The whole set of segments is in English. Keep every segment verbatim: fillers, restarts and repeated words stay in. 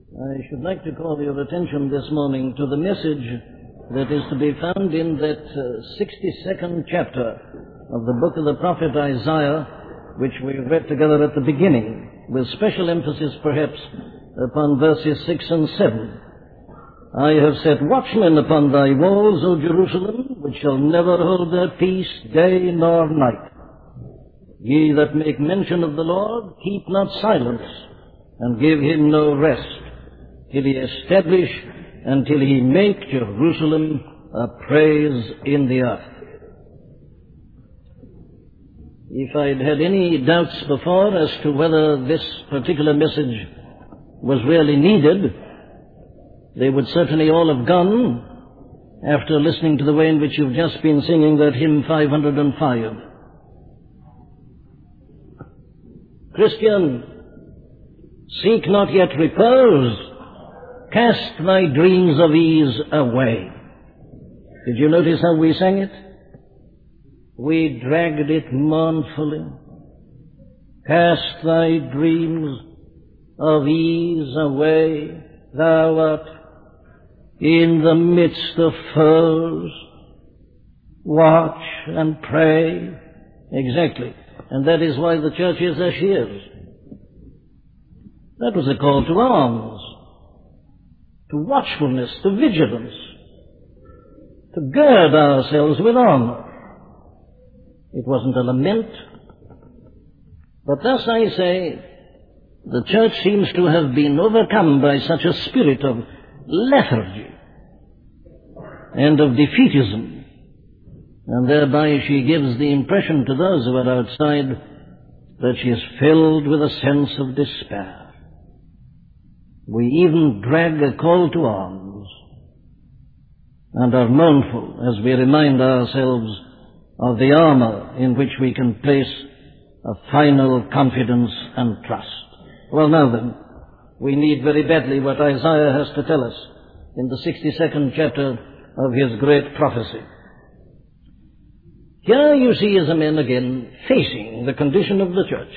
I should like to call your attention this morning to the message that is to be found in that uh, sixty-second chapter of the book of the prophet Isaiah, which we read together at the beginning, with special emphasis perhaps upon verses six and seven. I have set watchmen upon thy walls, O Jerusalem, which shall never hold their peace day nor night. Ye that make mention of the Lord, keep not silence, and give him no rest, till he establish and till he make Jerusalem a praise in the earth. If I'd had any doubts before as to whether this particular message was really needed, they would certainly all have gone after listening to the way in which you've just been singing that hymn five hundred five. Christian, seek not yet repose, cast thy dreams of ease away. Did you notice how we sang it? We dragged it mournfully. Cast thy dreams of ease away, thou art in the midst of foes. Watch and pray. Exactly. And that is why the church is as she is. That was a call to arms, to watchfulness, to vigilance, to gird ourselves with armor. It wasn't a lament. But thus I say, the church seems to have been overcome by such a spirit of lethargy and of defeatism, and thereby she gives the impression to those who are outside that she is filled with a sense of despair. We even drag a call to arms and are mournful as we remind ourselves of the armor in which we can place a final confidence and trust. Well, now then, we need very badly what Isaiah has to tell us in the sixty-second chapter of his great prophecy. Here you see is a man again facing the condition of the church.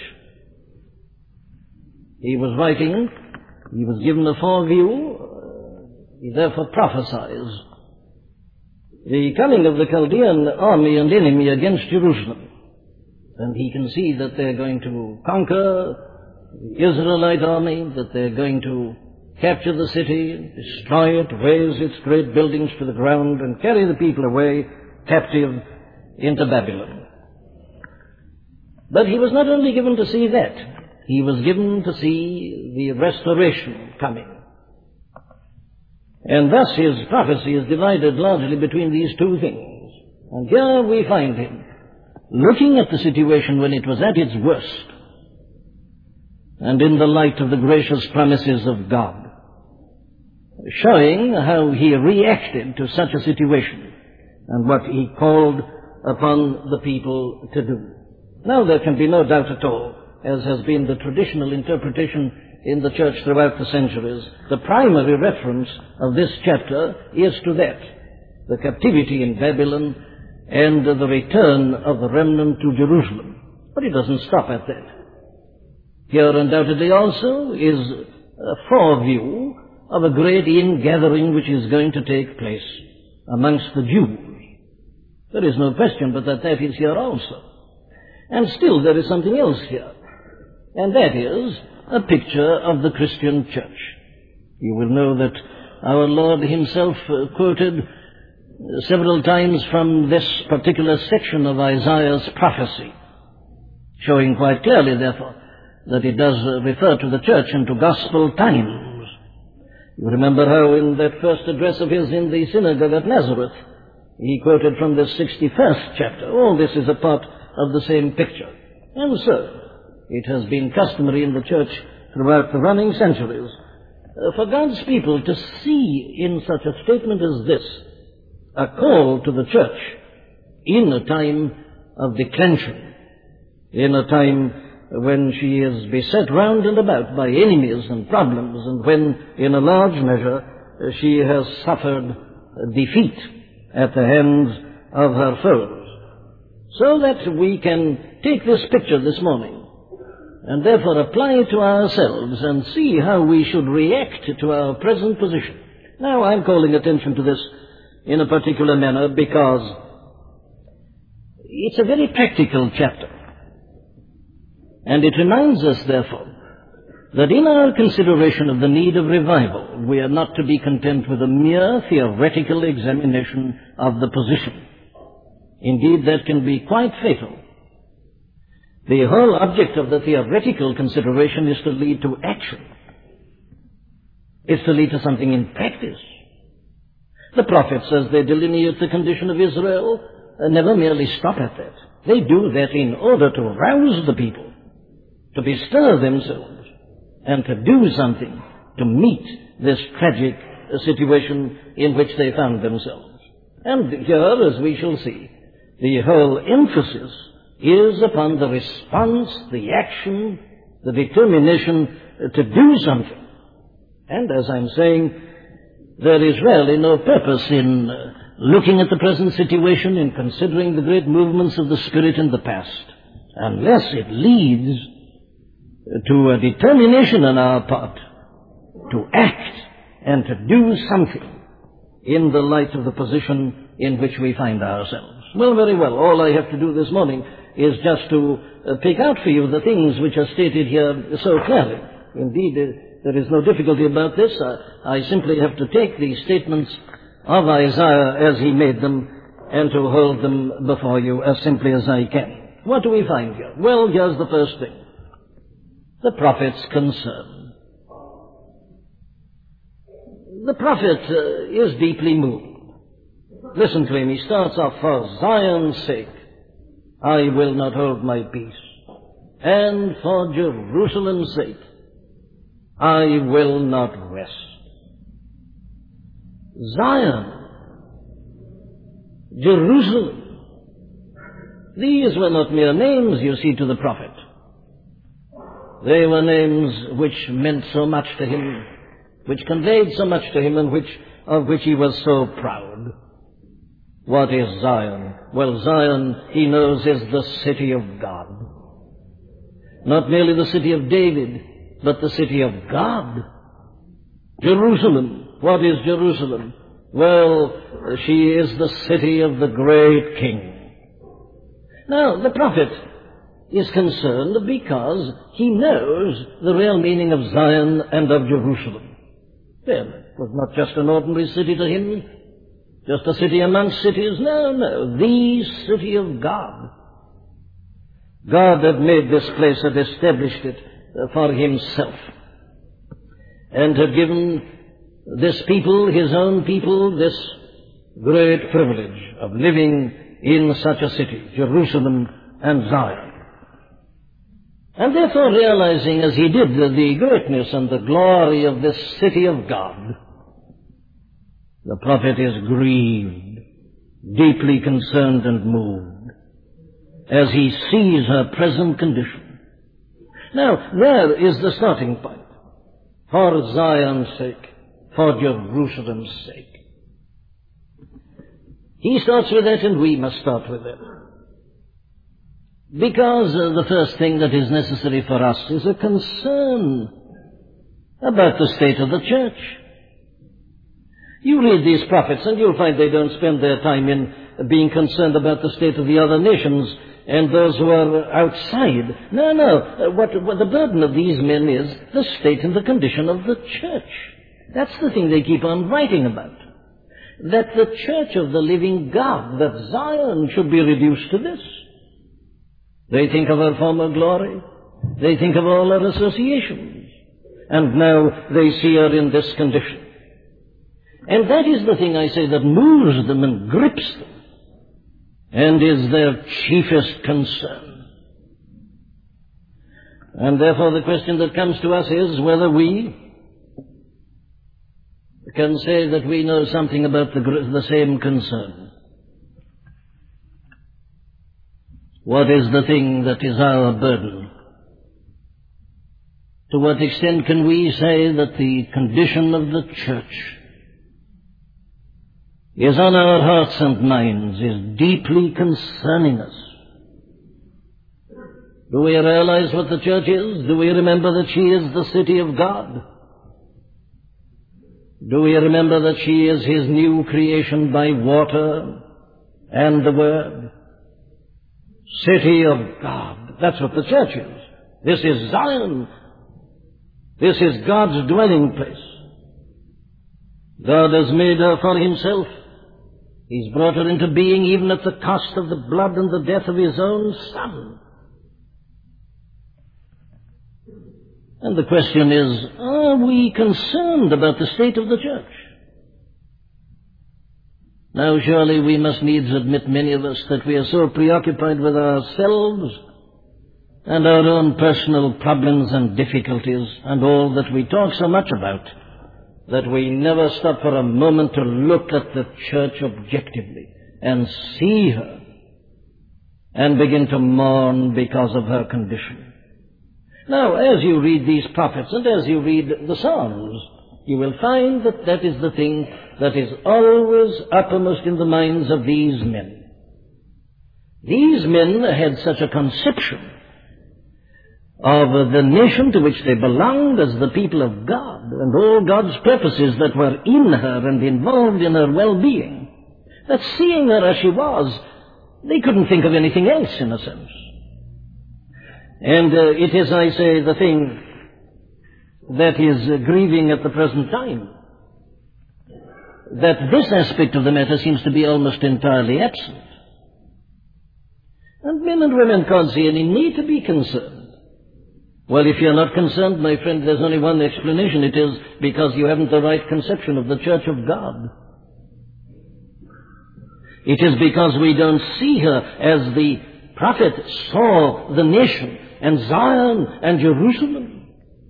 He was writing, he was given a foreview, he therefore prophesies the coming of the Chaldean army and enemy against Jerusalem. And he can see that they're going to conquer the Israelite army, that they're going to capture the city, destroy it, raze its great buildings to the ground, and carry the people away captive into Babylon. But he was not only given to see that, he was given to see the restoration coming. And thus his prophecy is divided largely between these two things. And here we find him looking at the situation when it was at its worst, and in the light of the gracious promises of God, showing how he reacted to such a situation and what he called upon the people to do. Now there can be no doubt at all, as has been the traditional interpretation in the church throughout the centuries, the primary reference of this chapter is to that, the captivity in Babylon and the return of the remnant to Jerusalem. But it doesn't stop at that. Here undoubtedly also is a foreview of a great ingathering which is going to take place amongst the Jews. There is no question but that that is here also. And still there is something else here, and that is a picture of the Christian church. You will know that our Lord himself uh, quoted several times from this particular section of Isaiah's prophecy, showing quite clearly, therefore, that it does uh, refer to the church and to gospel times. You remember how in that first address of his in the synagogue at Nazareth, he quoted from the sixty-first chapter. All this is a part of the same picture. And so, it has been customary in the church throughout the running centuries uh, for God's people to see in such a statement as this a call to the church in a time of declension, in a time when she is beset round and about by enemies and problems, and when, in a large measure, she has suffered defeat at the hands of her foes. So that we can take this picture this morning and therefore apply it to ourselves and see how we should react to our present position. Now, I'm calling attention to this in a particular manner because it's a very practical chapter. And it reminds us, therefore, that in our consideration of the need of revival, we are not to be content with a mere theoretical examination of the position. Indeed, that can be quite fatal. The whole object of the theoretical consideration is to lead to action. It's to lead to something in practice. The prophets, as they delineate the condition of Israel, never merely stop at that. They do that in order to rouse the people, to bestir themselves, and to do something to meet this tragic situation in which they found themselves. And here, as we shall see, the whole emphasis is upon the response, the action, the determination to do something. And as I'm saying, there is really no purpose in uh, looking at the present situation, in considering the great movements of the Spirit in the past, unless it leads to a determination on our part to act and to do something in the light of the position in which we find ourselves. Well, very well. All I have to do this morning is just to uh, pick out for you the things which are stated here so clearly. Indeed, uh, there is no difficulty about this. I, I simply have to take these statements of Isaiah as he made them and to hold them before you as simply as I can. What do we find here? Well, here's the first thing. The prophet's concern. The prophet uh, is deeply moved. Listen to him. He starts off, for Zion's sake, I will not hold my peace. And for Jerusalem's sake, I will not rest. Zion, Jerusalem, these were not mere names, you see, to the prophet. They were names which meant so much to him, which conveyed so much to him, and which, of which he was so proud. What is Zion? Well, Zion, he knows, is the city of God. Not merely the city of David, but the city of God. Jerusalem. What is Jerusalem? Well, she is the city of the great King. Now, the prophet is concerned because he knows the real meaning of Zion and of Jerusalem. Well, it was not just an ordinary city to him, just a city amongst cities. No, no, the city of God. God had made this place, had established it for himself, and had given this people, his own people, this great privilege of living in such a city, Jerusalem and Zion. And therefore, realizing as he did the greatness and the glory of this city of God, the prophet is grieved, deeply concerned and moved, as he sees her present condition. Now, there is the starting point. For Zion's sake, for Jerusalem's sake. He starts with that, and we must start with that. Because uh, the first thing that is necessary for us is a concern about the state of the church. You read these prophets, and you'll find they don't spend their time in being concerned about the state of the other nations and those who are outside. No, no. Uh, what, what the burden of these men is the state and the condition of the church. That's the thing they keep on writing about. That the church of the living God, that Zion should be reduced to this. They think of her former glory. They think of all her associations. And now they see her in this condition. And that is the thing, I say, that moves them and grips them, and is their chiefest concern. And therefore the question that comes to us is whether we can say that we know something about the, the same concern. What is the thing that is our burden? To what extent can we say that the condition of the church is on our hearts and minds, is deeply concerning us? Do we realize what the church is? Do we remember that she is the city of God? Do we remember that she is His new creation by water and the Word? City of God. That's what the church is. This is Zion. This is God's dwelling place. God has made her for Himself. He's brought her into being even at the cost of the blood and the death of His own Son. And the question is, are we concerned about the state of the church? Now surely we must needs admit, many of us, that we are so preoccupied with ourselves and our own personal problems and difficulties and all that we talk so much about, that we never stop for a moment to look at the church objectively and see her and begin to mourn because of her condition. Now, as you read these prophets and as you read the Psalms, you will find that that is the thing that is always uppermost in the minds of these men. These men had such a conception of the nation to which they belonged as the people of God and all God's purposes that were in her and involved in her well-being, that seeing her as she was, they couldn't think of anything else in a sense. And uh, it is, I say, the thing that is uh, grieving at the present time, that this aspect of the matter seems to be almost entirely absent. And men and women can't see any need to be concerned. Well, if you're not concerned, my friend, there's only one explanation. It is because you haven't the right conception of the church of God. It is because we don't see her as the prophet saw the nation and Zion and Jerusalem.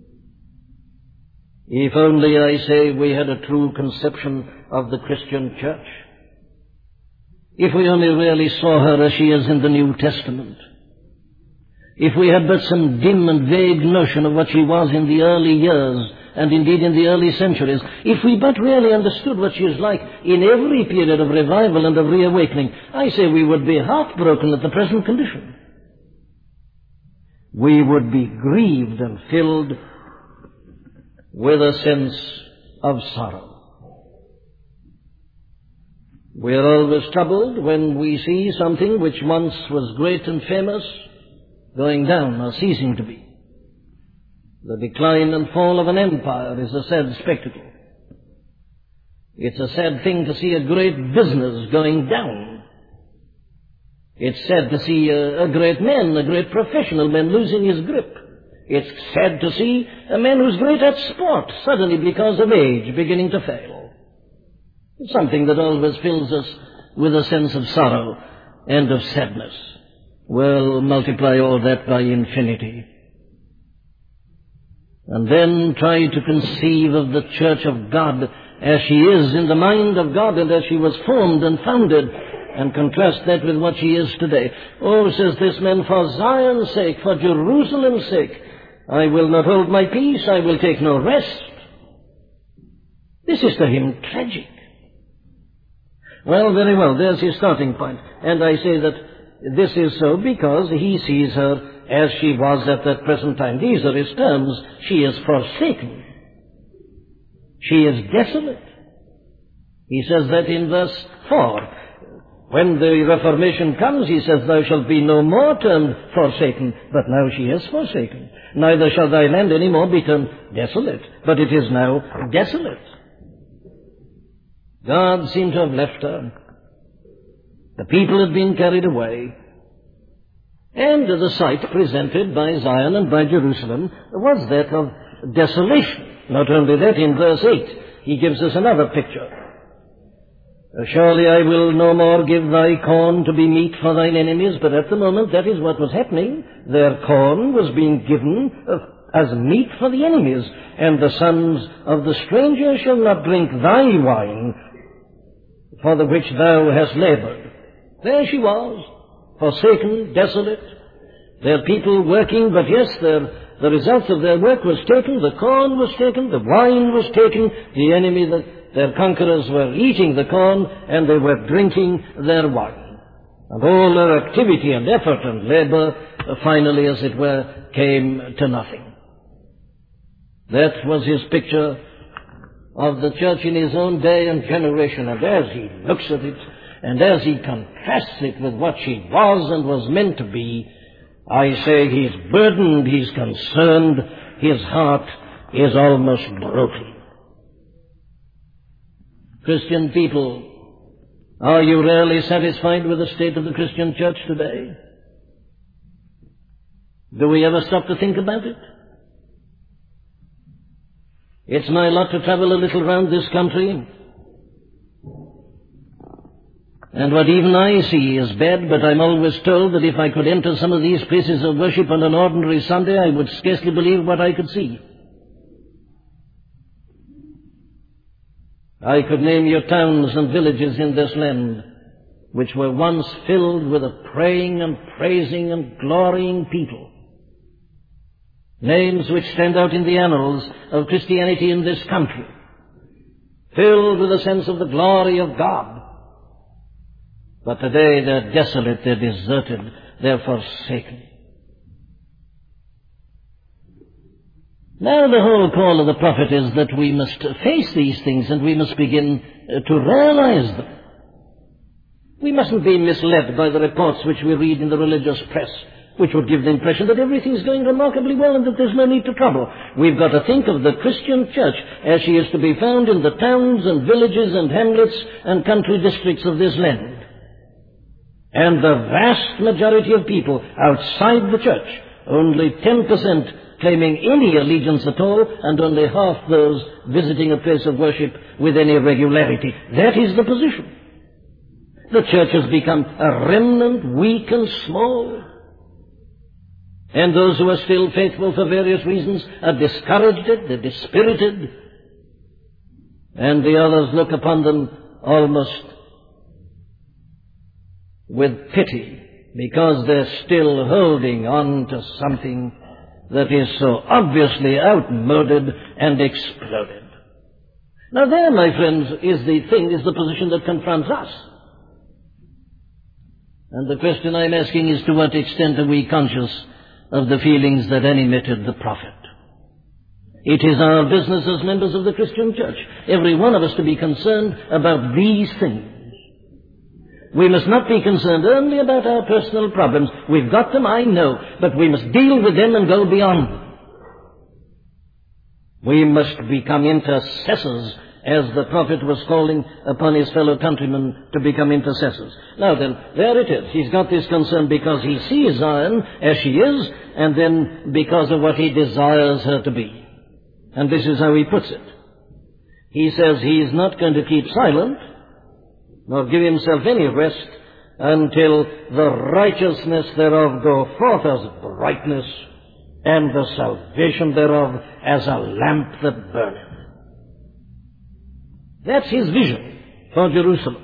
If only, I say, we had a true conception of the Christian church. If we only really saw her as she is in the New Testament. If we had but some dim and vague notion of what she was in the early years, and indeed in the early centuries, if we but really understood what she is like in every period of revival and of reawakening, I say we would be heartbroken at the present condition. We would be grieved and filled with a sense of sorrow. We are always troubled when we see something which once was great and famous going down or ceasing to be. The decline and fall of an empire is a sad spectacle. It's a sad thing to see a great business going down. It's sad to see a, a great man, a great professional man losing his grip. It's sad to see a man who's great at sport suddenly because of age beginning to fail. It's something that always fills us with a sense of sorrow and of sadness. Well, multiply all that by infinity. And then try to conceive of the church of God as she is in the mind of God and as she was formed and founded, and contrast that with what she is today. Oh, says this man, for Zion's sake, for Jerusalem's sake, I will not hold my peace, I will take no rest. This is to him tragic. Well, very well, there's his starting point. And I say that this is so because he sees her as she was at that present time. These are his terms. She is forsaken. She is desolate. He says that in verse four. When the Reformation comes, he says, thou shalt be no more termed forsaken, but now she is forsaken. Neither shall thy land any more be termed desolate, but it is now desolate. God seemed to have left her. The people had been carried away. And the sight presented by Zion and by Jerusalem was that of desolation. Not only that, in verse eight, he gives us another picture. Surely I will no more give thy corn to be meat for thine enemies. But at the moment, that is what was happening. Their corn was being given as meat for the enemies. And the sons of the stranger shall not drink thy wine, for the which thou hast labored. There she was, forsaken, desolate. Their people working, but yes, their, the results of their work was taken. The corn was taken, the wine was taken. The enemy, the, their conquerors were eating the corn, and they were drinking their wine. And all their activity and effort and labor finally, as it were, came to nothing. That was his picture of the church in his own day and generation, and as he looks at it, and as he contrasts it with what she was and was meant to be, I say he's burdened, he's concerned, his heart is almost broken. Christian people, are you really satisfied with the state of the Christian church today? Do we ever stop to think about it? It's my lot to travel a little round this country, and what even I see is bad, but I'm always told that if I could enter some of these places of worship on an ordinary Sunday, I would scarcely believe what I could see. I could name you towns and villages in this land which were once filled with a praying and praising and glorying people. Names which stand out in the annals of Christianity in this country, filled with a sense of the glory of God. But today they're desolate, they're deserted, they're forsaken. Now the whole call of the prophet is that we must face these things and we must begin to realize them. We mustn't be misled by the reports which we read in the religious press, which would give the impression that everything's going remarkably well and that there's no need to trouble. We've got to think of the Christian church as she is to be found in the towns and villages and hamlets and country districts of this land. And the vast majority of people outside the church, only ten percent claiming any allegiance at all, and only half those visiting a place of worship with any regularity. That is the position. The church has become a remnant, weak and small. And those who are still faithful for various reasons are discouraged, they're dispirited, and the others look upon them almost with pity, because they're still holding on to something that is so obviously outmoded and exploded. Now there, my friends, is the thing, is the position that confronts us. And the question I'm asking is, to what extent are we conscious of the feelings that animated the prophet? It is our business as members of the Christian church, every one of us, to be concerned about these things. We must not be concerned only about our personal problems. We've got them, I know, but we must deal with them and go beyond them. We must become intercessors, as the prophet was calling upon his fellow countrymen to become intercessors. Now then, there it is. He's got this concern because he sees Zion as she is, and then because of what he desires her to be. And this is how he puts it. He says he is not going to keep silent, nor give himself any rest, until the righteousness thereof go forth as brightness, and the salvation thereof as a lamp that burneth. That's his vision for Jerusalem.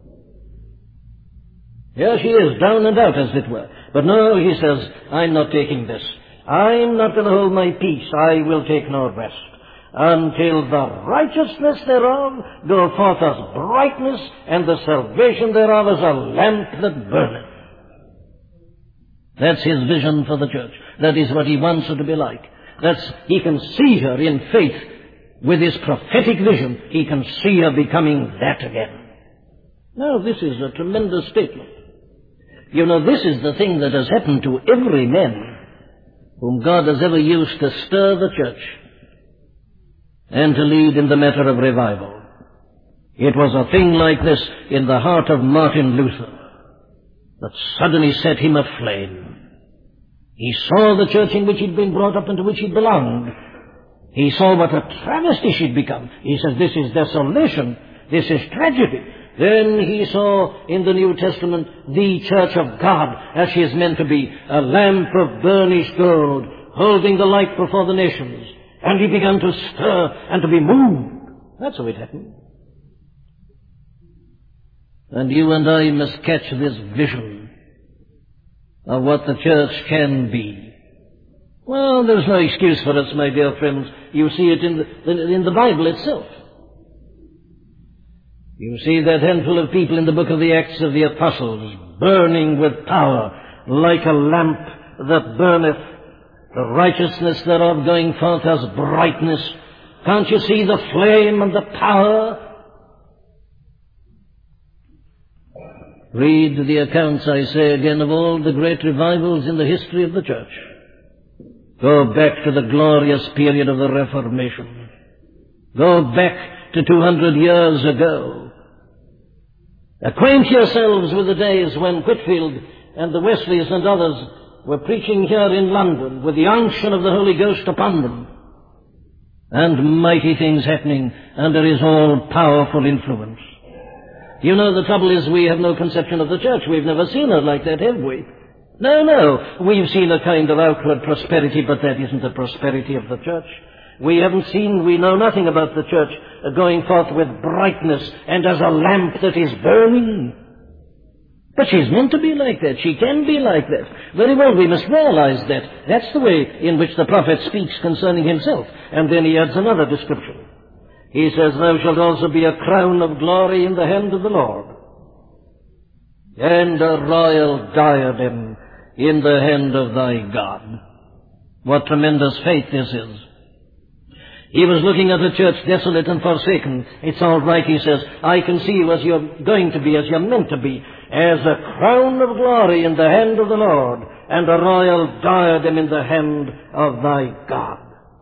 Here she is, down and out, as it were. But no, he says, I'm not taking this. I'm not going to hold my peace. I will take no rest until the righteousness thereof go forth as brightness, and the salvation thereof as a lamp that burneth. That's his vision for the church. That is what he wants her to be like. That's, he can see her in faith. With his prophetic vision, he can see her becoming that again. Now, this is a tremendous statement. You know, this is the thing that has happened to every man whom God has ever used to stir the church and to lead in the matter of revival. It was a thing like this in the heart of Martin Luther that suddenly set him aflame. He saw the church in which he'd been brought up and to which he belonged. He saw what a travesty she'd become. He said, this is desolation. This is tragedy. Then he saw in the New Testament the church of God as she is meant to be, a lamp of burnished gold, holding the light before the nations. And he began to stir and to be moved. That's how it happened. And you and I must catch this vision of what the church can be. Well, there's no excuse for us, my dear friends. You see it in the, in the Bible itself. You see that handful of people in the book of the Acts of the Apostles, burning with power, like a lamp that burneth, the righteousness thereof going forth as brightness. Can't you see the flame and the power? Read the accounts, I say again, of all the great revivals in the history of the church. Go back to the glorious period of the Reformation. Go back to two hundred years ago. Acquaint yourselves with the days when Whitfield and the Wesleys and others were preaching here in London with the unction of the Holy Ghost upon them, and mighty things happening under His all-powerful influence. You know, the trouble is we have no conception of the church. We've never seen her like that, have we? No, no. We've seen a kind of outward prosperity, but that isn't the prosperity of the church. We haven't seen, we know nothing about the church going forth with brightness and as a lamp that is burning. But she's meant to be like that. She can be like that. Very well, we must realize that. That's the way in which the prophet speaks concerning himself. And then he adds another description. He says, thou shalt also be a crown of glory in the hand of the Lord, and a royal diadem in the hand of thy God. What tremendous faith this is. He was looking at a church desolate and forsaken. It's all right, he says. I can see you as you're going to be, as you're meant to be, as a crown of glory in the hand of the Lord, and a royal diadem in the hand of thy God.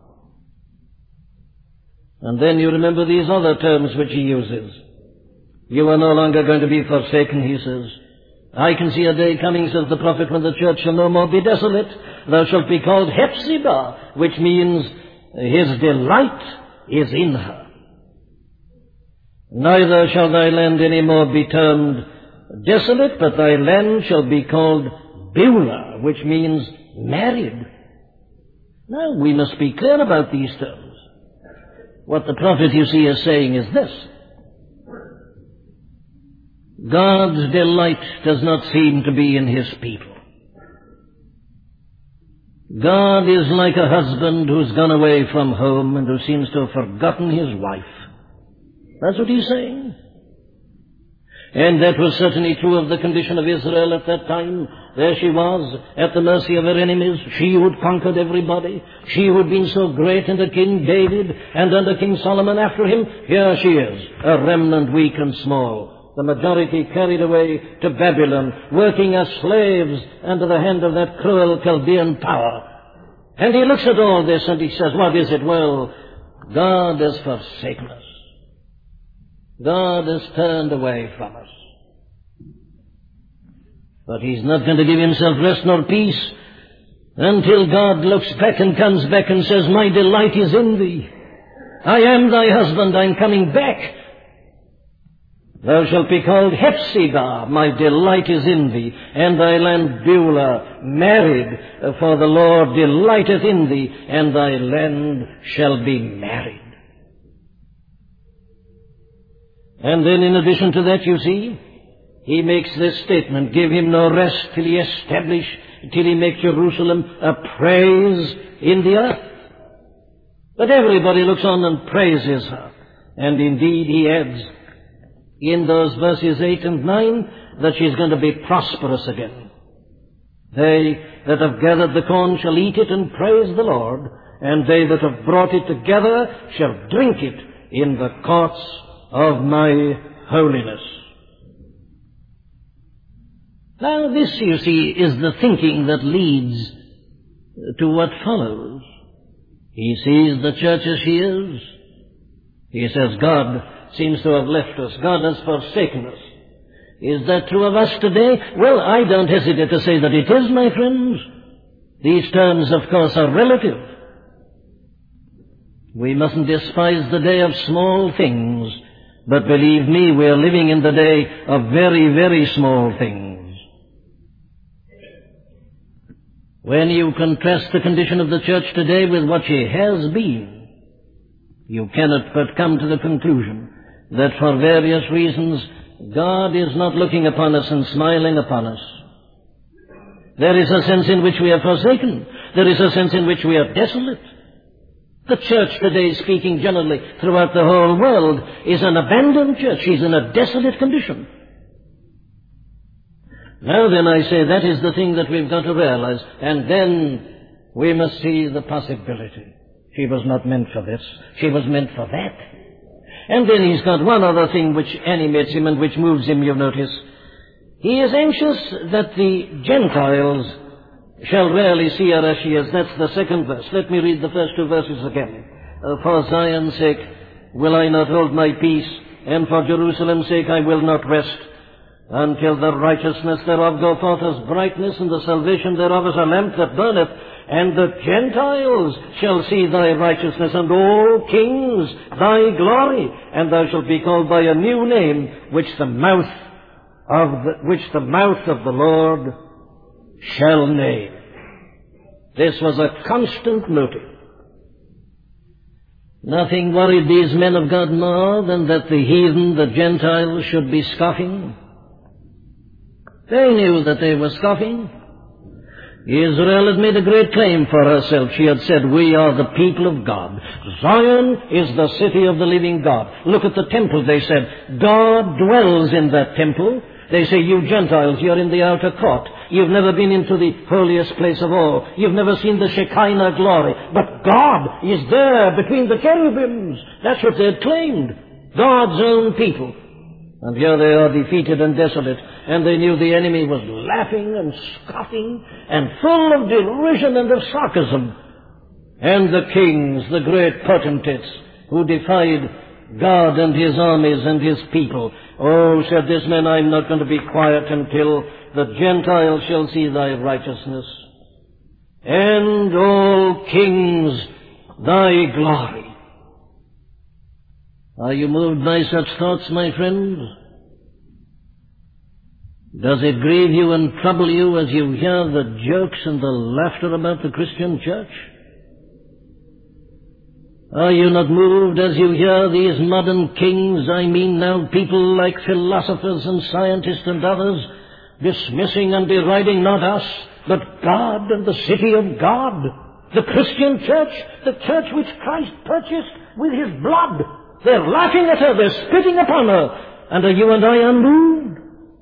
And then you remember these other terms which he uses. You are no longer going to be forsaken, he says. I can see a day coming, says the prophet, when the church shall no more be desolate. Thou shalt be called Hephzibah, which means his delight is in her. Neither shall thy land any more be termed desolate, but thy land shall be called Beulah, which means married. Now, we must be clear about these terms. What the prophet, you see, is saying is this. God's delight does not seem to be in His people. God is like a husband who's gone away from home and who seems to have forgotten his wife. That's what he's saying. And that was certainly true of the condition of Israel at that time. There she was, at the mercy of her enemies. She who had conquered everybody. She who had been so great under King David and under King Solomon after him. Here she is, a remnant weak and small. The majority carried away to Babylon, working as slaves under the hand of that cruel Chaldean power. And he looks at all this and he says, what is it? Well, God has forsaken us. God has turned away from us. But He's not going to give Himself rest nor peace until God looks back and comes back and says, my delight is in thee. I am thy husband, I'm coming back. Thou shalt be called Hephzibah, my delight is in thee, and thy land Beulah, married, for the Lord delighteth in thee, and thy land shall be married. And then in addition to that, you see, he makes this statement, give him no rest till he establish, till he make Jerusalem a praise in the earth. But everybody looks on and praises her. And indeed he adds in those verses eight and nine that she's going to be prosperous again. They that have gathered the corn shall eat it and praise the Lord, and they that have brought it together shall drink it in the courts of my holiness. Now this, you see, is the thinking that leads to what follows. He sees the church as she is. He says, God seems to have left us. God has forsaken us. Is that true of us today? Well, I don't hesitate to say that it is, my friends. These terms, of course, are relative. We mustn't despise the day of small things. But believe me, we are living in the day of very, very small things. When you contrast the condition of the church today with what she has been, you cannot but come to the conclusion that for various reasons, God is not looking upon us and smiling upon us. There is a sense in which we are forsaken. There is a sense in which we are desolate. The church today, speaking generally throughout the whole world, is an abandoned church. She's in a desolate condition. Now then, I say, that is the thing that we've got to realize. And then we must see the possibility. She was not meant for this. She was meant for that. And then he's got one other thing which animates him and which moves him, you notice. He is anxious that the Gentiles shall rarely see her as she is. That's the second verse. Let me read the first two verses again. Uh, for Zion's sake will I not hold my peace, and for Jerusalem's sake I will not rest, until the righteousness thereof go forth as brightness, and the salvation thereof as a lamp that burneth. And the Gentiles shall see thy righteousness, and all kings thy glory. And thou shalt be called by a new name, which the mouth of the, which the mouth of the Lord shall name. This was a constant motive. Nothing worried these men of God more than that the heathen, the Gentiles, should be scoffing. They knew that they were scoffing. Israel had made a great claim for herself. She had said, we are the people of God. Zion is the city of the living God. Look at the temple, they said. God dwells in that temple. They say, you Gentiles, you're in the outer court. You've never been into the holiest place of all. You've never seen the Shekinah glory. But God is there between the cherubims. That's what they had claimed. God's own people. And here they are defeated and desolate. And they knew the enemy was laughing and scoffing and full of derision and of sarcasm. And the kings, the great potentates, who defied God and his armies and his people. Oh, said this man, I'm not going to be quiet until the Gentiles shall see thy righteousness. And all kings thy glory. Are you moved by such thoughts, my friends? Does it grieve you and trouble you as you hear the jokes and the laughter about the Christian church? Are you not moved as you hear these modern kings, I mean now people like philosophers and scientists and others, dismissing and deriding not us, but God and the city of God, the Christian church, the church which Christ purchased with his blood? They're laughing at her, they're spitting upon her, and are you and I unmoved?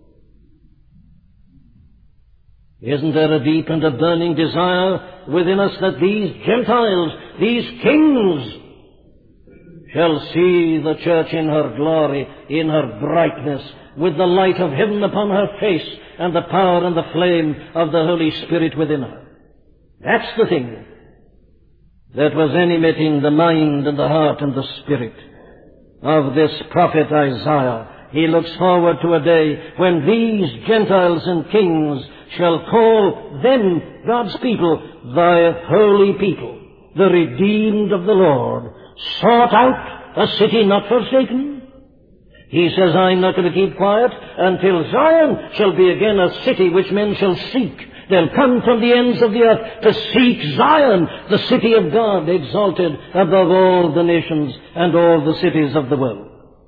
Isn't there a deep and a burning desire within us that these Gentiles, these kings, shall see the church in her glory, in her brightness, with the light of heaven upon her face, and the power and the flame of the Holy Spirit within her? That's the thing that was animating the mind and the heart and the spirit of this prophet Isaiah. He looks forward to a day when these Gentiles and kings shall call them, God's people, thy holy people, the redeemed of the Lord, sought out, a city not forsaken. He says, I'm not going to keep quiet until Zion shall be again a city which men shall seek. They'll come from the ends of the earth to seek Zion, the city of God, exalted above all the nations and all the cities of the world.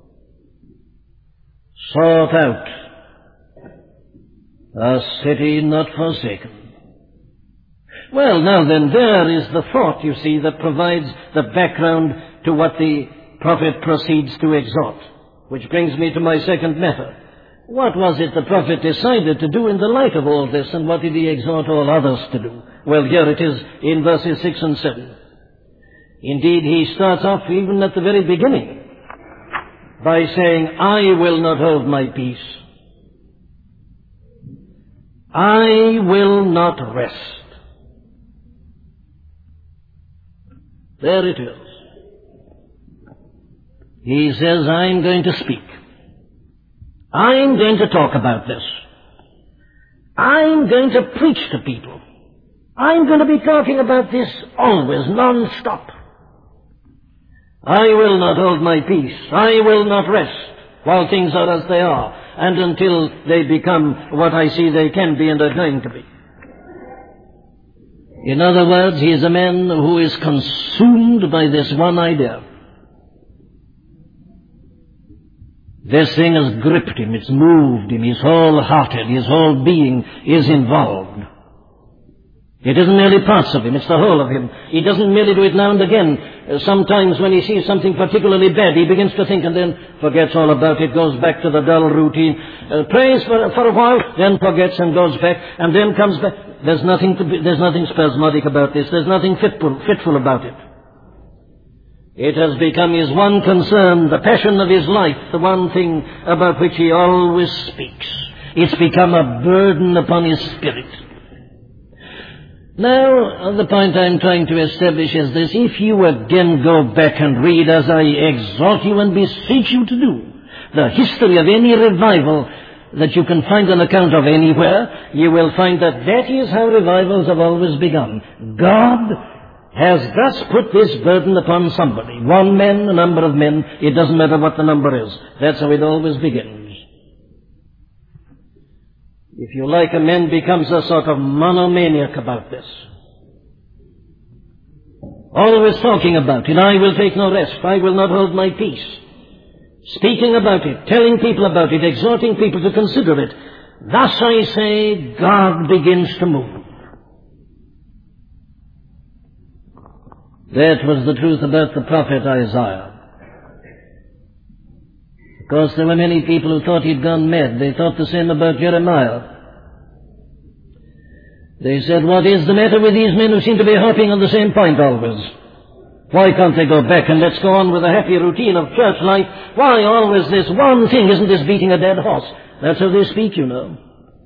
Sought out, a city not forsaken. Well, now then, there is the thought, you see, that provides the background to what the prophet proceeds to exhort. Which brings me to my second matter. What was it the prophet decided to do in the light of all this, and what did he exhort all others to do? Well, here it is in verses six and seven. Indeed, he starts off even at the very beginning by saying, I will not hold my peace. I will not rest. There it is. He says, I'm going to speak. I'm going to talk about this. I'm going to preach to people. I'm going to be talking about this always, non-stop. I will not hold my peace. I will not rest while things are as they are, and until they become what I see they can be and are going to be. In other words, he is a man who is consumed by this one idea. This thing has gripped him, it's moved him, his whole hearted, his whole being is involved. It isn't merely parts of him, it's the whole of him. He doesn't merely do it now and again. Uh, sometimes when he sees something particularly bad, he begins to think and then forgets all about it, goes back to the dull routine, uh, prays for, for a while, then forgets and goes back, and then comes back. There's nothing to be, there's nothing spasmodic about this. There's nothing fitful, fitful about it. It has become his one concern, the passion of his life, the one thing about which he always speaks. It's become a burden upon his spirit. Now, the point I'm trying to establish is this. If you again go back and read, as I exhort you and beseech you to do, the history of any revival that you can find an account of anywhere, you will find that that is how revivals have always begun. God has thus put this burden upon somebody. One man, a number of men, it doesn't matter what the number is. That's how it always begins. If you like, a man becomes a sort of monomaniac about this. Always talking about it. I will take no rest. I will not hold my peace. Speaking about it, telling people about it, exhorting people to consider it. Thus, I say, God begins to move. That was the truth about the prophet Isaiah. Of course, there were many people who thought he'd gone mad. They thought the same about Jeremiah. They said, what is the matter with these men who seem to be harping on the same point always? Why can't they go back and let's go on with a happy routine of church life? Why always this one thing? Isn't this beating a dead horse? That's how they speak, you know.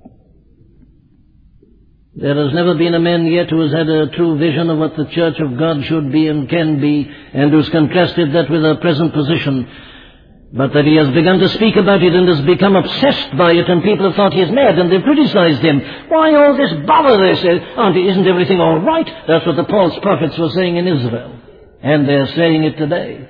There has never been a man yet who has had a true vision of what the church of God should be and can be, and who's contrasted that with our present position. But that he has begun to speak about it and has become obsessed by it, and people have thought he's mad and they've criticized him. Why all this bother, they say? Aren't, isn't everything all right? That's what the false prophets were saying in Israel. And they're saying it today.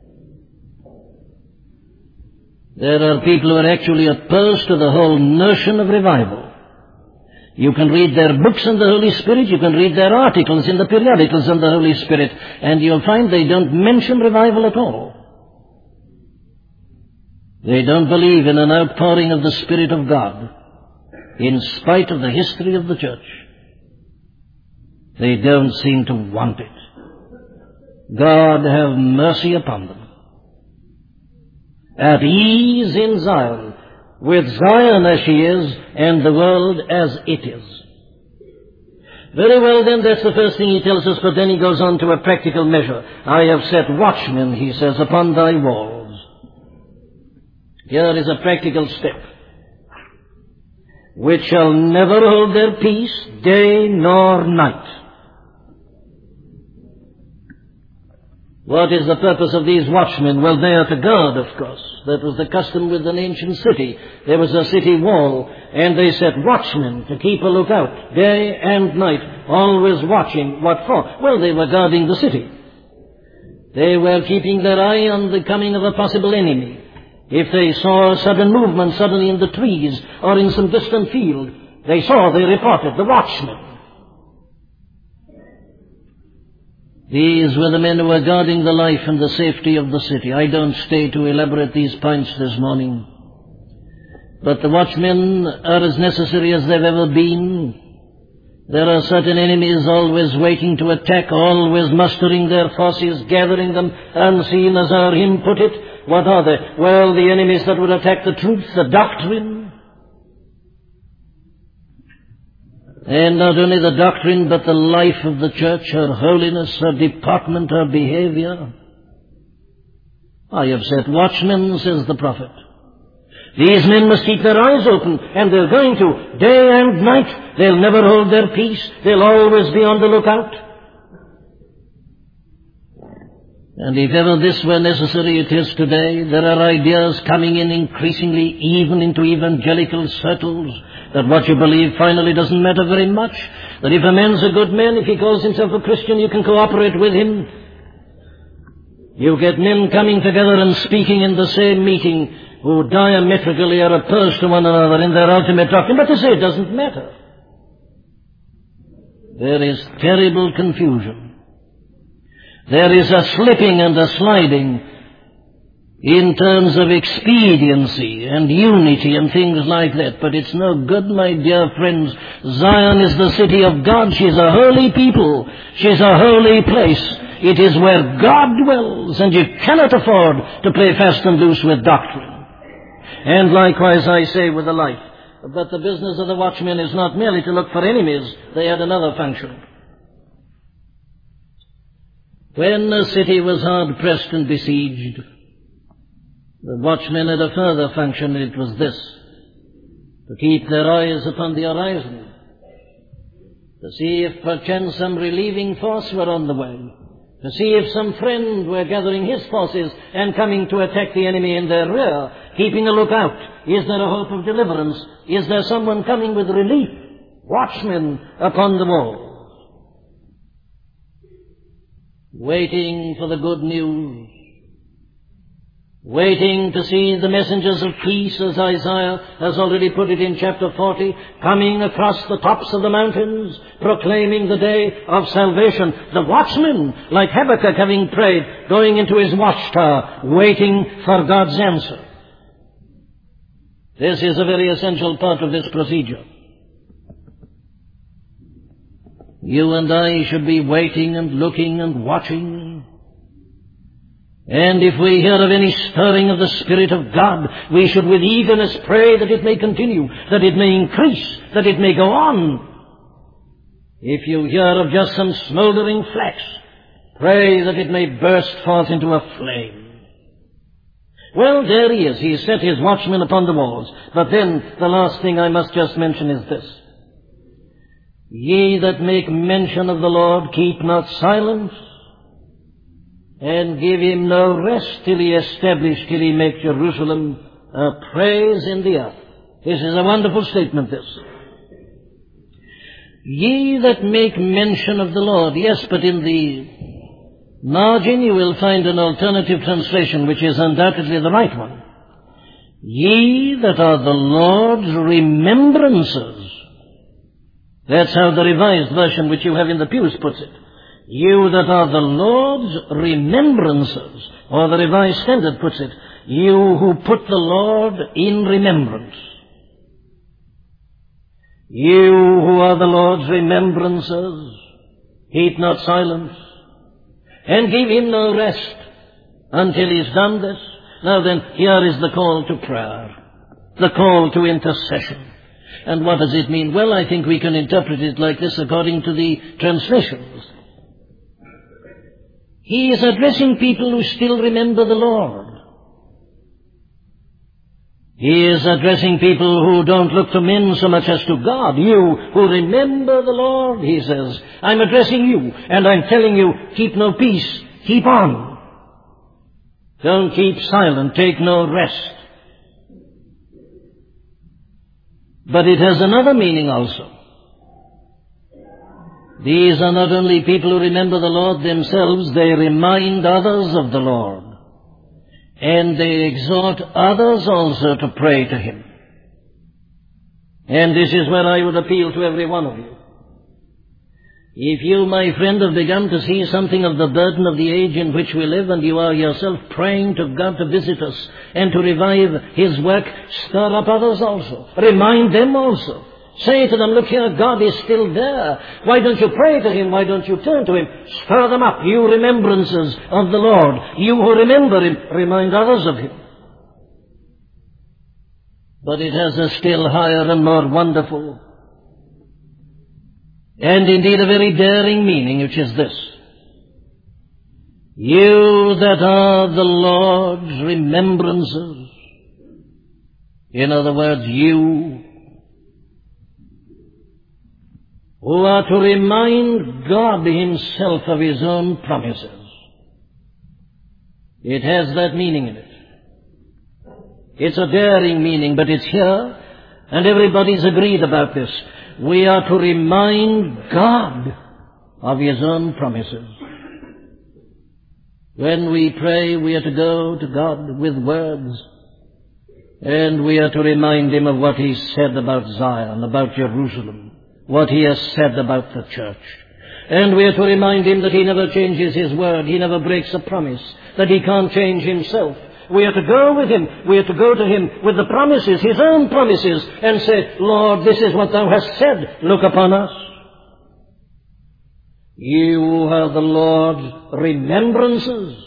There are people who are actually opposed to the whole notion of revival. You can read their books on the Holy Spirit, you can read their articles in the periodicals on the Holy Spirit, and you'll find they don't mention revival at all. They don't believe in an outpouring of the Spirit of God, in spite of the history of the church. They don't seem to want it. God have mercy upon them. At ease in Zion, with Zion as she is, and the world as it is. Very well then, that's the first thing he tells us, but then he goes on to a practical measure. I have set watchmen, he says, upon thy walls. Here is a practical step, which shall never hold their peace, day nor night. What is the purpose of these watchmen? Well, they are to guard, of course. That was the custom with an ancient city. There was a city wall, and they set watchmen to keep a lookout, day and night, always watching. What for? Well, they were guarding the city. They were keeping their eye on the coming of a possible enemy. If they saw a sudden movement suddenly in the trees or in some distant field, they saw, they reported, the watchmen. These were the men who were guarding the life and the safety of the city. I don't stay to elaborate these points this morning. But the watchmen are as necessary as they've ever been. There are certain enemies always waiting to attack, always mustering their forces, gathering them, unseen as our hymn put it. What are they? Well, the enemies that would attack the truth, the doctrine. And not only the doctrine, but the life of the church, her holiness, her deportment, her behavior. I have set watchmen, says the prophet. These men must keep their eyes open, and they're going to, day and night. They'll never hold their peace. They'll always be on the lookout. And if ever this were necessary, it is today. There are ideas coming in increasingly, even into evangelical circles, that what you believe finally doesn't matter very much. That if a man's a good man, if he calls himself a Christian, you can cooperate with him. You get men coming together and speaking in the same meeting who diametrically are opposed to one another in their ultimate doctrine. But they say it doesn't matter. There is terrible confusion. There is a slipping and a sliding. in terms of expediency and unity and things like that. But it's no good, my dear friends. Zion is the city of God. She's a holy people. She's a holy place. It is where God dwells, and you cannot afford to play fast and loose with doctrine. And likewise I say with the life. But the business of the watchmen is not merely to look for enemies. They had another function. When the city was hard-pressed and besieged, the watchmen had a further function, and it was this: to keep their eyes upon the horizon, to see if perchance some relieving force were on the way, to see if some friend were gathering his forces and coming to attack the enemy in their rear, keeping a lookout. Is there a hope of deliverance? Is there someone coming with relief? Watchmen upon the walls, waiting for the good news, waiting to see the messengers of peace, as Isaiah has already put it in chapter forty, coming across the tops of the mountains, proclaiming the day of salvation. The watchman, like Habakkuk having prayed, going into his watchtower, waiting for God's answer. This is a very essential part of this procedure. You and I should be waiting and looking and watching. And if we hear of any stirring of the Spirit of God, we should with eagerness pray that it may continue, that it may increase, that it may go on. If you hear of just some smouldering flax, pray that it may burst forth into a flame. Well, there he is. He set his watchmen upon the walls. But then the last thing I must just mention is this: ye that make mention of the Lord, keep not silence, and give him no rest till he establish, till he make Jerusalem a praise in the earth. This is a wonderful statement, this. Ye that make mention of the Lord. Yes, but in the margin you will find an alternative translation, which is undoubtedly the right one. Ye that are the Lord's remembrancers. That's how the Revised Version, which you have in the pews, puts it. You that are the Lord's remembrancers, or the Revised Standard puts it, you who put the Lord in remembrance. You who are the Lord's remembrancers, keep not silence, and give him no rest until he's done this. Now then, here is the call to prayer, the call to intercession. And what does it mean? Well, I think we can interpret it like this according to the translations. He is addressing people who still remember the Lord. He is addressing people who don't look to men so much as to God. You who remember the Lord, he says, I'm addressing you, and I'm telling you, keep no peace, keep on. Don't keep silent, take no rest. But it has another meaning also. These are not only people who remember the Lord themselves, they remind others of the Lord. And they exhort others also to pray to him. And this is where I would appeal to every one of you. If you, my friend, have begun to see something of the burden of the age in which we live, and you are yourself praying to God to visit us and to revive his work, stir up others also. Remind them also. Say to them, look here, God is still there. Why don't you pray to him? Why don't you turn to him? Stir them up, you remembrances of the Lord. You who remember him, remind others of him. But it has a still higher and more wonderful, and indeed a very daring meaning, which is this: you that are the Lord's remembrances. In other words, you who are to remind God himself of his own promises. It has that meaning in it. It's a daring meaning, but it's here, and everybody's agreed about this. We are to remind God of his own promises. When we pray, we are to go to God with words, and we are to remind him of what he said about Zion, about Jerusalem, what he has said about the church. And we are to remind him that he never changes his word, he never breaks a promise, that he can't change himself, We are to go with him. We are to go to him with the promises, his own promises, and say, Lord, this is what thou hast said. Look upon us. You are the Lord's remembrances.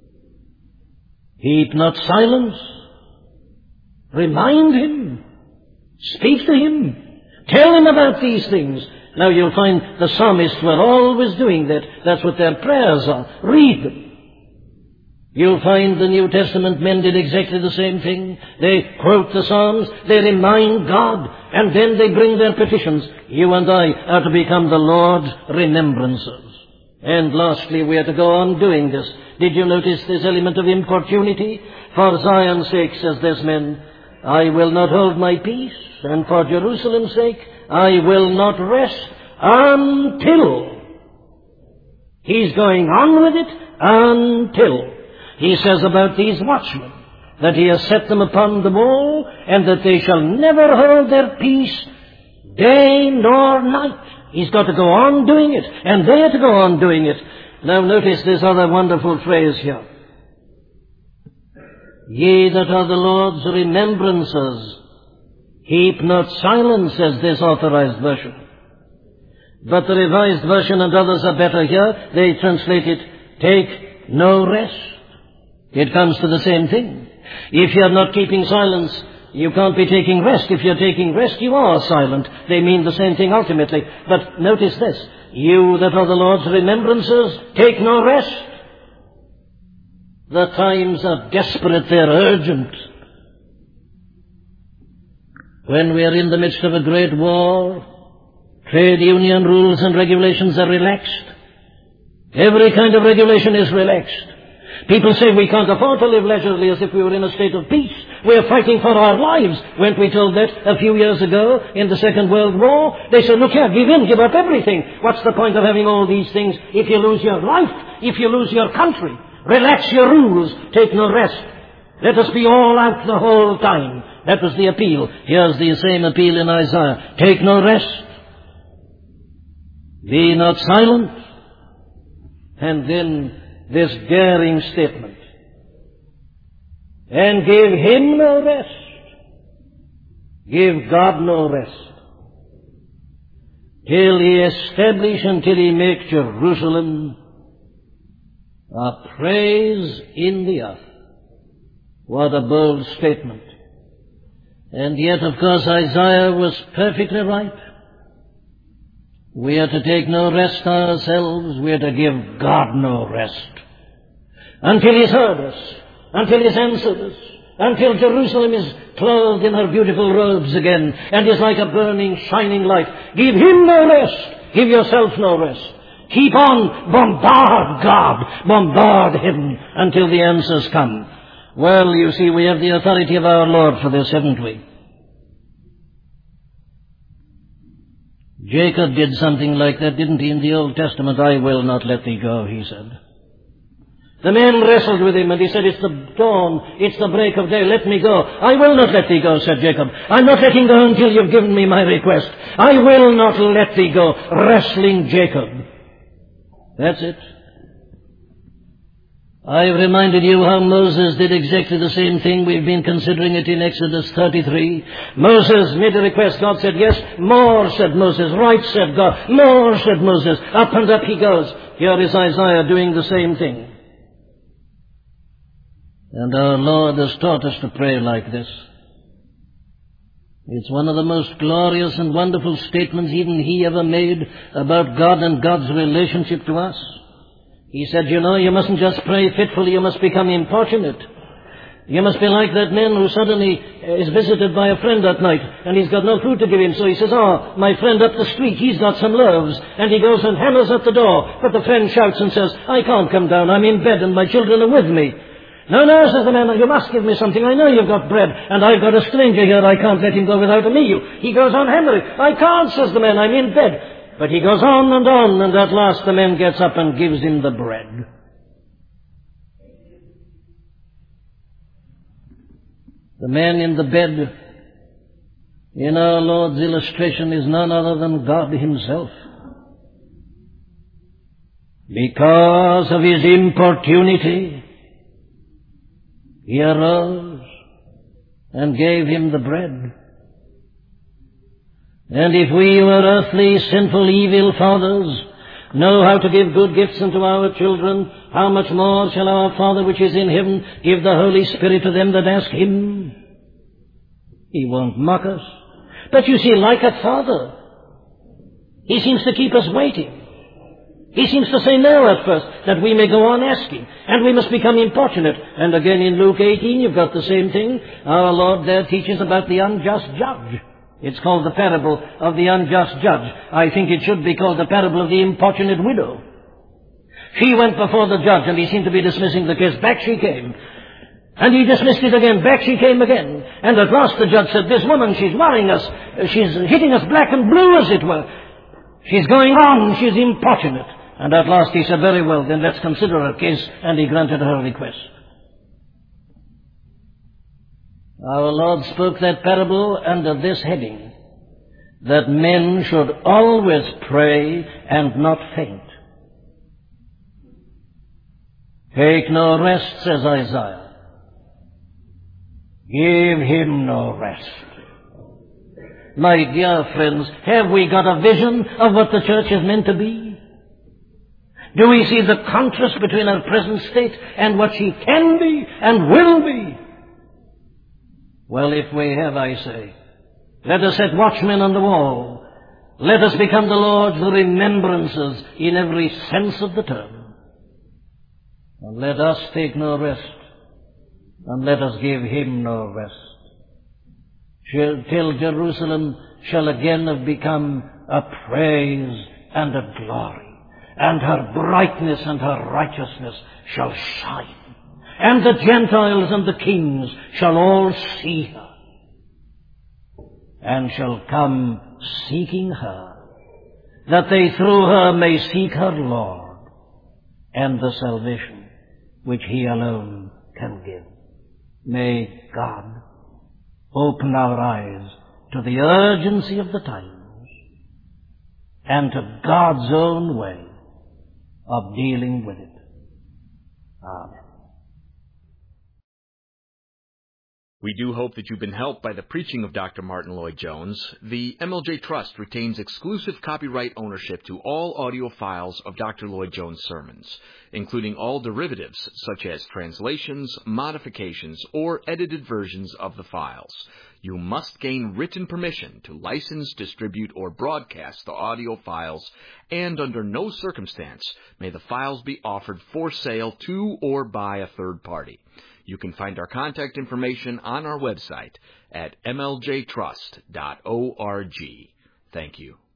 Keep not silence. Remind him. Speak to him. Tell him about these things. Now you'll find the psalmists were always doing that. That's what their prayers are. Read them. You'll find the New Testament men did exactly the same thing. They quote the Psalms, they remind God, and then they bring their petitions. You and I are to become the Lord's remembrances. And lastly, we are to go on doing this. Did you notice this element of importunity? For Zion's sake, says this man, I will not hold my peace, and for Jerusalem's sake, I will not rest until. He's going on with it until. He says about these watchmen, that he has set them upon the wall, and that they shall never hold their peace day nor night. He's got to go on doing it, and they are to go on doing it. Now notice this other wonderful phrase here. Ye that are the Lord's remembrances, keep not silence, says this authorized version. But the Revised Version and others are better here. They translate it, take no rest. It comes to the same thing. If you are not keeping silence, you can't be taking rest. If you're taking rest, you are silent. They mean the same thing ultimately. But notice this. You that are the Lord's remembrances, take no rest. The times are desperate, they're urgent. When we are in the midst of a great war, trade union rules and regulations are relaxed. Every kind of regulation is relaxed. People say we can't afford to live leisurely as if we were in a state of peace. We are fighting for our lives. Weren't we told that a few years ago in the Second World War? They said, look here, give in, give up everything. What's the point of having all these things if you lose your life, if you lose your country? Relax your rules, take no rest. Let us be all out the whole time. That was the appeal. Here's the same appeal in Isaiah. Take no rest. Be not silent. And then this daring statement. And give him no rest. Give God no rest. Till he establish, until he make Jerusalem a praise in the earth. What a bold statement. And yet, of course, Isaiah was perfectly right. We are to take no rest ourselves. We are to give God no rest. Until he's heard us. Until he's answered us. Until Jerusalem is clothed in her beautiful robes again and is like a burning, shining light. Give him no rest. Give yourself no rest. Keep on. Bombard God. Bombard heaven until the answers come. Well, you see, we have the authority of our Lord for this, haven't we? Jacob did something like that, didn't he, in the Old Testament? I will not let thee go, he said. The men wrestled with him and he said, it's the dawn, it's the break of day, let me go. I will not let thee go, said Jacob. I'm not letting go until you've given me my request. I will not let thee go. Wrestling Jacob. That's it. I've reminded you how Moses did exactly the same thing. We've been considering it in Exodus thirty-three. Moses made a request. God said, yes. More, said Moses. Right, said God. More, said Moses. Up and up he goes. Here is Isaiah doing the same thing. And our Lord has taught us to pray like this. It's one of the most glorious and wonderful statements even he ever made about God and God's relationship to us. He said, you know, you mustn't just pray fitfully, you must become importunate. You must be like that man who suddenly is visited by a friend at night, and he's got no food to give him, so he says, oh, my friend up the street, he's got some loaves. And he goes and hammers at the door, but the friend shouts and says, I can't come down, I'm in bed and my children are with me. No, no, says the man, you must give me something, I know you've got bread, and I've got a stranger here, I can't let him go without a meal. He goes on hammering, I can't, says the man, I'm in bed. But he goes on and on, and at last the man gets up and gives him the bread. The man in the bed, in our Lord's illustration, is none other than God himself. Because of his importunity, He arose and gave him the bread. And if we who are earthly, sinful, evil fathers know how to give good gifts unto our children, how much more shall our Father which is in heaven give the Holy Spirit to them that ask him? He won't mock us. But you see, like a father, he seems to keep us waiting. He seems to say no at first, that we may go on asking, and we must become importunate. And again in Luke eighteen, you've got the same thing. Our Lord there teaches about the unjust judge. It's called the parable of the unjust judge. I think it should be called the parable of the importunate widow. She went before the judge, and he seemed to be dismissing the case. Back she came. And he dismissed it again. Back she came again. And at last the judge said, this woman, she's worrying us. She's hitting us black and blue, as it were. She's going on. She's importunate. And at last he said, very well, then let's consider her case. And he granted her request. Our Lord spoke that parable under this heading, that men should always pray and not faint. Take no rest, says Isaiah. Give him no rest. My dear friends, have we got a vision of what the church is meant to be? Do we see the contrast between her present state and what she can be and will be? Well, if we have, I say, let us set watchmen on the wall. Let us become the Lord's remembrances in every sense of the term. And let us take no rest, and let us give him no rest, till Jerusalem shall again have become a praise and a glory, and her brightness and her righteousness shall shine. And the Gentiles and the kings shall all see her, and shall come seeking her, that they through her may seek her Lord, and the salvation which he alone can give. May God open our eyes to the urgency of the times, and to God's own way of dealing with it. Amen. We do hope that you've been helped by the preaching of Doctor Martyn Lloyd-Jones. The M L J Trust retains exclusive copyright ownership to all audio files of Doctor Lloyd-Jones' sermons, including all derivatives such as translations, modifications, or edited versions of the files. You must gain written permission to license, distribute, or broadcast the audio files, and under no circumstance may the files be offered for sale to or by a third party. You can find our contact information on our website at m l j trust dot org. Thank you.